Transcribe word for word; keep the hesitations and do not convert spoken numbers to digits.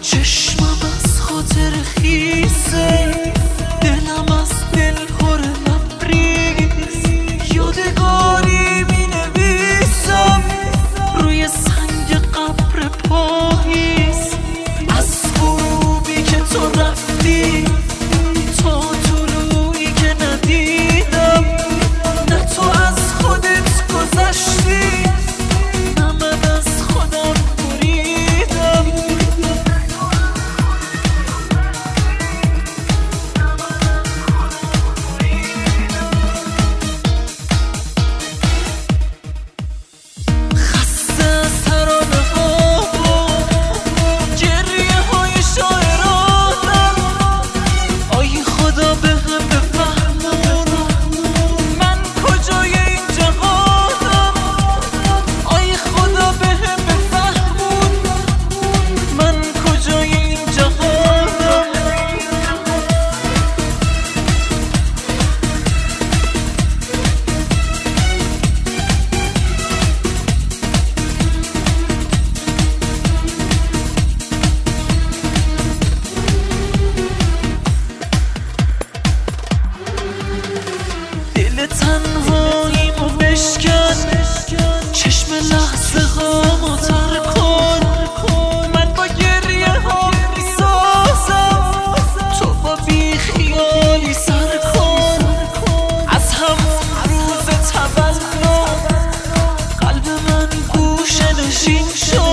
چشمم از خاطر خیسه، دلم از دل هر لبریز، یادگاری می نویسم روی سنگ قبر پاییز. از غروبی که تو رفتی تا طلوعی که ندیدم، نه تو از خودت گذشتی نه من از خودم بریدم. خسته از ترانه ها و گریه های شاعرانم، آی خدا به هم بفهمون من کجای این جهانم. آی خدا به هم بفهمون من کجای این جهانم. دل تنهاییمو بشکن، چشم لحظه هامو تر کن. من با گریه ها میسازم، تو با بیخیالی سر کن. از همون روز تولد قلب من گوشه نشین شد.